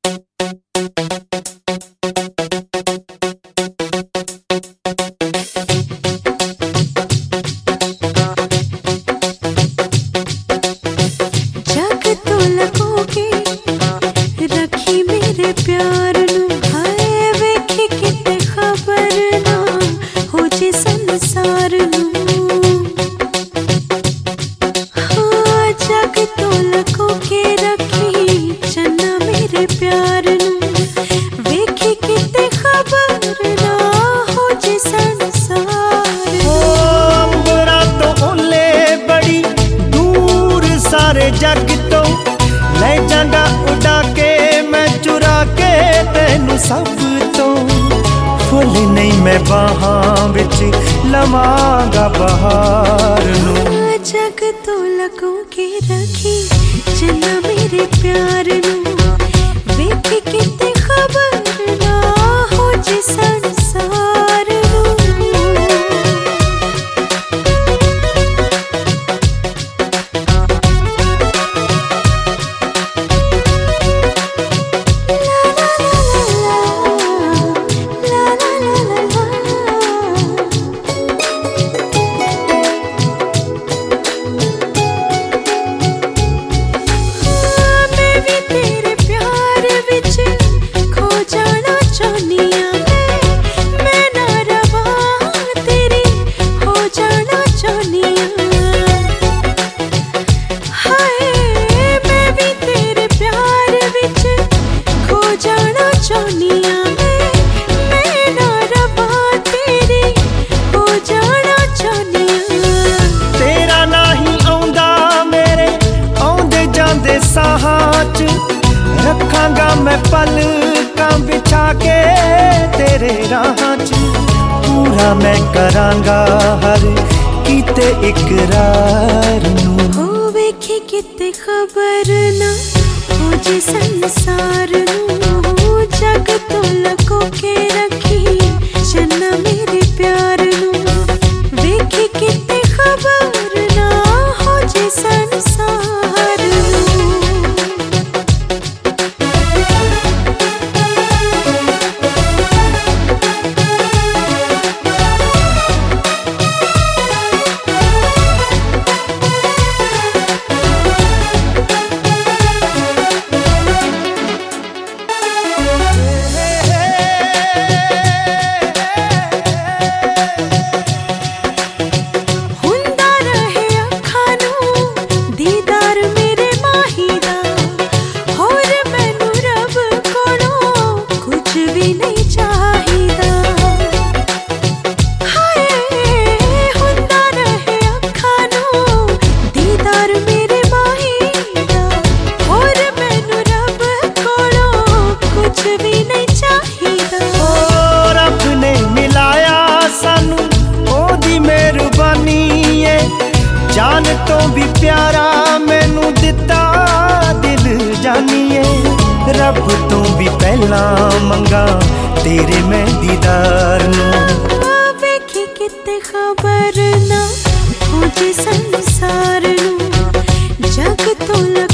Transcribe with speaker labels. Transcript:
Speaker 1: प्यार नू हाय वेखी किते खबर ना हो जे संसार नू। हाँ जग तो लको के रखी चन्ना मेरे प्यार नू वेखी किते खबर ना हो जे संसार नू।
Speaker 2: अंबरा तो ओले बड़ी दूर सारे जग तो ले जांगा उड़ा के मैं चुरा के तेनू सब तो फुल नहीं मैं बाहां विच लवांगा बहार नू।
Speaker 1: जग तो लगों के रखी चन्ना मेरे प्यार नू वेख किते खबर ना हो जे संसार नू।
Speaker 2: रखांगा मैं पलकां बिछा के तेरे राहां च पूरा मैं करांगा हर कीते इकरार नू।
Speaker 1: हो वेखी किते खबर ना हो जे संसार नू। जग तो लको के रखी चन्ना मेरे प्यार नू वेखी किते खबर ना हो जे संसार नू।
Speaker 2: जान तो भी प्यारा मैनू दिता दिल जानिए रब तो भी पहला मंगा तेरे मैं दीदार नू।
Speaker 1: वेखी किते खबर ना हो जे संसार नू। जग तो